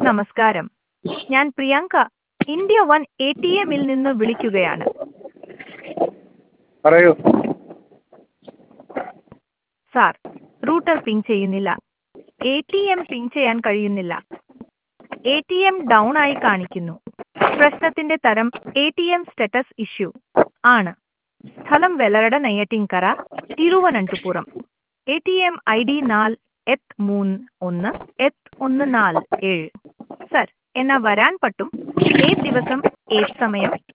നമസ്കാരം. ഞാൻ Priyanka, India one A T എമ്മിൽ നിന്ന് വിളിക്കുകയാണ്. പറയൂ. സാർ, റൂട്ടർ പിങ് ചെയ്യുന്നില്ല. എ ടി എം പിങ് ചെയ്യാൻ കഴിയുന്നില്ല. എ ടി എം ഡൗൺ ആയി കാണിക്കുന്നു. പ്രശ്നത്തിന്റെ തരം A T M status issue ആണ്. സ്ഥലം Vellarada Neyyattinkara, Thiruvananthapuram. A T M I D 4-1-1-1-4-7. Sir, എന്നാ വരാൻ പറ്റും? ഏത് ദിവസം, ഏത് സമയം?